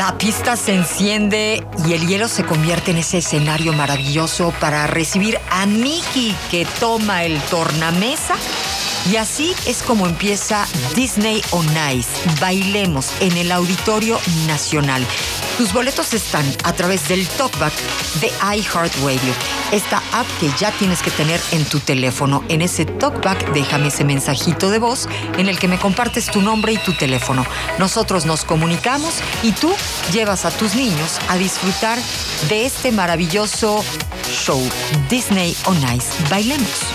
La pista se enciende y el hielo se convierte en ese escenario maravilloso para recibir a Mickey, que toma el tornamesa. Y así es como empieza Disney on Ice. Bailemos en el Auditorio Nacional. Tus boletos están a través del TalkBack de iHeartRadio. Esta app que ya tienes que tener en tu teléfono. En ese TalkBack déjame ese mensajito de voz en el que me compartes tu nombre y tu teléfono. Nosotros nos comunicamos y tú llevas a tus niños a disfrutar de este maravilloso show Disney on Ice. Bailemos.